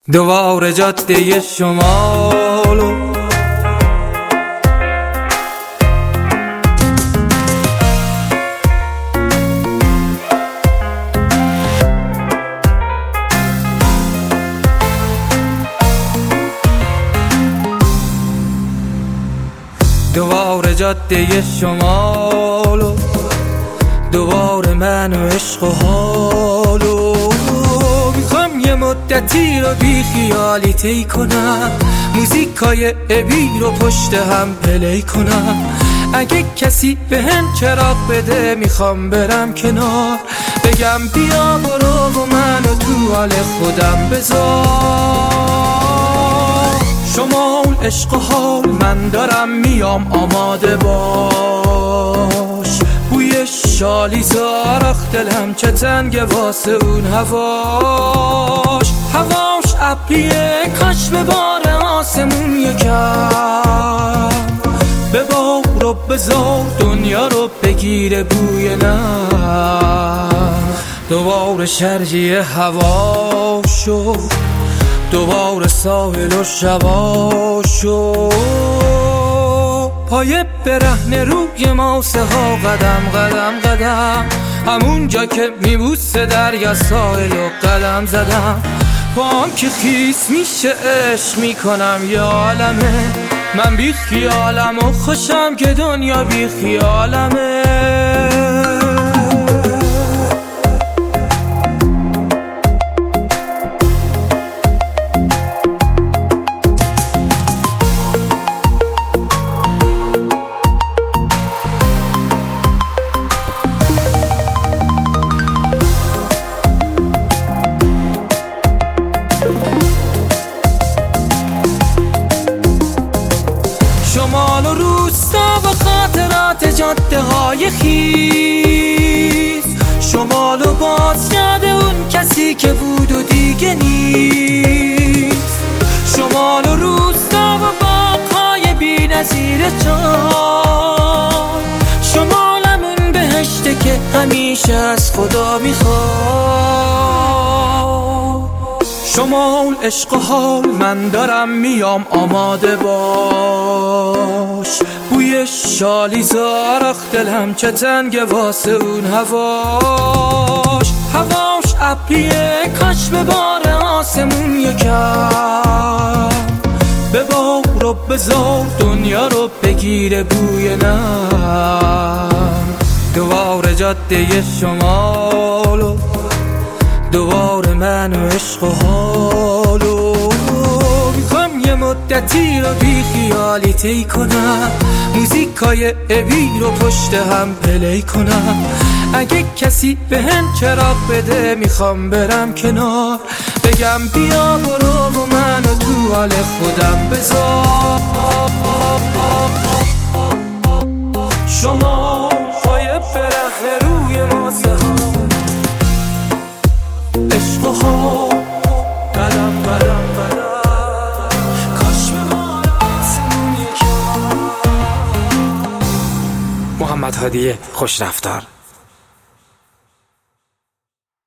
دوباره جاده شمالو دوباره جاده شمالو دوباره من و عشق و حالو میخوام یه مدتی رو بی خیالی طی کنم، موزیکای ابی رو پشت هم پلی کنم. اگه کسی به هم چراغ بده میخوام برم کنار، بگم بیا برو و منو تو حال خودم بذار. شمال عشق و حال من دارم میام، آماده باش. بوی شالی زارخ دلم چه تنگه واسه اون هواش ابریه کاش به بار آسمون یکم به بار و بذار دنیا رو بگیره بوی نم. دوباره شرجی هوا شد، دوباره ساحل و شبا شد. پای برهنه روی ماسه ها قدم قدم قدم، همون جا که میبوسه دریا ساحل و قدم زدم. پام که خیس میشه عشق میکنم یا عالمه، من بی خیالم و خوشم که دنیا بی خیالمه. شمال و روستا و خاطرات جاده های خیز، شمال و باز یاد اون کسی که بود و دیگه نیست. شمال و روستا و باغ‌های بی نظیر جان، شمالمون بهشته که همیشه از خدا میخواد. شمال عشق و حال من دارم میام، آماده باش. بوی شالی زارخ دلم چه تنگه واسه اون هواش ابریه کاش به بار آسمون یکم به بار و بذار دنیا رو بگیره بوی نم. دوباره جاده شمالو دوباره من و عشق و حالو میخوام یه مدتی رو بی خیالی طی کنم، موزیکای ابی رو پشت هم پلی کنم. اگه کسی به هم چراغ بده میخوام برم کنار، بگم بیا برو و منو تو حال خودم بذار. شما پای برهنه روی ماسه ها، عشق و حال قدم قدم قدم، کاش به بار آسمون یکم. محمد هادی خوش رفتار.